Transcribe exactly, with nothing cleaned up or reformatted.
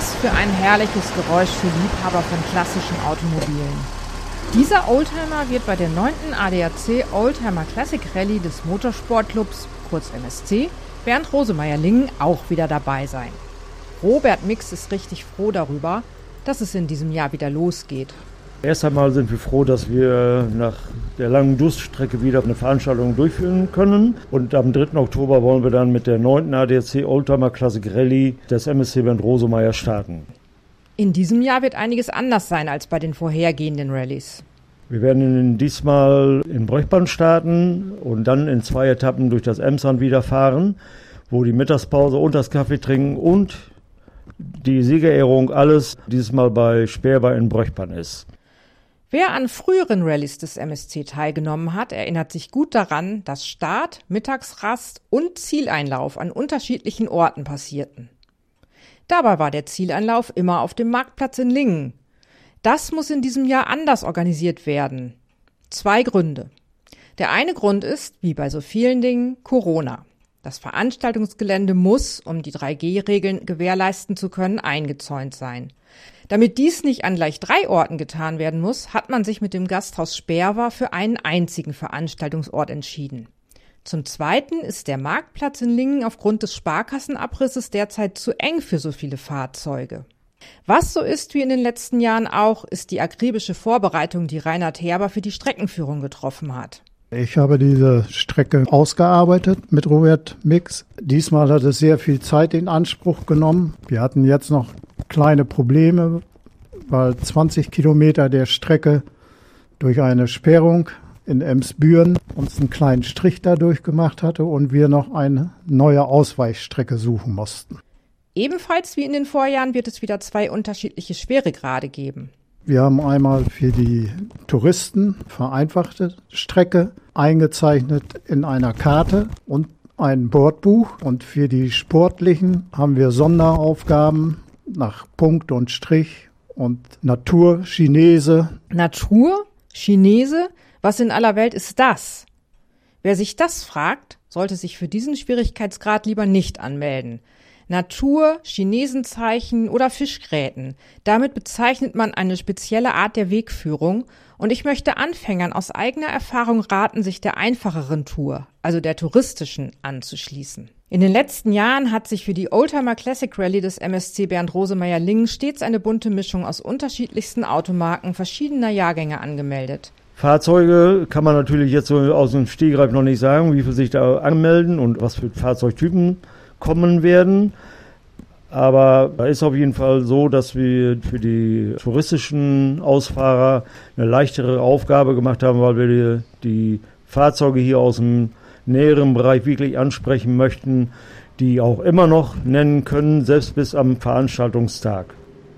Was für ein herrliches Geräusch für Liebhaber von klassischen Automobilen. Dieser Oldtimer wird bei der neunten A D A C Oldtimer Classic Rallye des Motorsportclubs, kurz M S C, Bernd Rosemeyer-Lingen auch wieder dabei sein. Robert Mix ist richtig froh darüber, dass es in diesem Jahr wieder losgeht. Erst einmal sind wir froh, dass wir nach der langen Durststrecke wieder eine Veranstaltung durchführen können. Und am dritten Oktober wollen wir dann mit der neunten A D A C Oldtimer Classic Rallye des M S C Bernd Rosemeyer starten. In diesem Jahr wird einiges anders sein als bei den vorhergehenden Rallyes. Wir werden diesmal in Bröchbahn starten und dann in zwei Etappen durch das Emsland wieder fahren, wo die Mittagspause und das Kaffee trinken und die Siegerehrung alles dieses Mal bei Sperber in Bröchbahn ist. Wer an früheren Rallyes des M S C teilgenommen hat, erinnert sich gut daran, dass Start, Mittagsrast und Zieleinlauf an unterschiedlichen Orten passierten. Dabei war der Zieleinlauf immer auf dem Marktplatz in Lingen. Das muss in diesem Jahr anders organisiert werden. Zwei Gründe. Der eine Grund ist, wie bei so vielen Dingen, Corona. Das Veranstaltungsgelände muss, um die drei G Regeln gewährleisten zu können, eingezäunt sein. Damit dies nicht an gleich drei Orten getan werden muss, hat man sich mit dem Gasthaus Sperwer für einen einzigen Veranstaltungsort entschieden. Zum Zweiten ist der Marktplatz in Lingen aufgrund des Sparkassenabrisses derzeit zu eng für so viele Fahrzeuge. Was so ist wie in den letzten Jahren auch, ist die akribische Vorbereitung, die Reinhard Herber für die Streckenführung getroffen hat. Ich habe diese Strecke ausgearbeitet mit Robert Mix. Diesmal hat es sehr viel Zeit in Anspruch genommen. Wir hatten jetzt noch kleine Probleme, weil zwanzig Kilometer der Strecke durch eine Sperrung in Emsbüren uns einen kleinen Strich dadurch gemacht hatte und wir noch eine neue Ausweichstrecke suchen mussten. Ebenfalls wie in den Vorjahren wird es wieder zwei unterschiedliche Schweregrade geben. Wir haben einmal für die Touristen vereinfachte Strecke eingezeichnet in einer Karte und ein Bordbuch. Und für die Sportlichen haben wir Sonderaufgaben nach Punkt und Strich und Natur, Chinese. Natur? Chinese? Was in aller Welt ist das? Wer sich das fragt, sollte sich für diesen Schwierigkeitsgrad lieber nicht anmelden. Natur, Chinesenzeichen oder Fischgräten. Damit bezeichnet man eine spezielle Art der Wegführung und ich möchte Anfängern aus eigener Erfahrung raten, sich der einfacheren Tour, also der touristischen, anzuschließen. In den letzten Jahren hat sich für die Oldtimer Classic Rallye des M S C Bernd Rosemeyer-Lingen stets eine bunte Mischung aus unterschiedlichsten Automarken verschiedener Jahrgänge angemeldet. Fahrzeuge kann man natürlich jetzt so aus dem Stegreif noch nicht sagen, wie viele sich da anmelden und was für Fahrzeugtypen kommen werden. Aber da ist auf jeden Fall so, dass wir für die touristischen Ausfahrer eine leichtere Aufgabe gemacht haben, weil wir die, die Fahrzeuge hier aus dem näheren Bereich wirklich ansprechen möchten, die auch immer noch nennen können, selbst bis am Veranstaltungstag.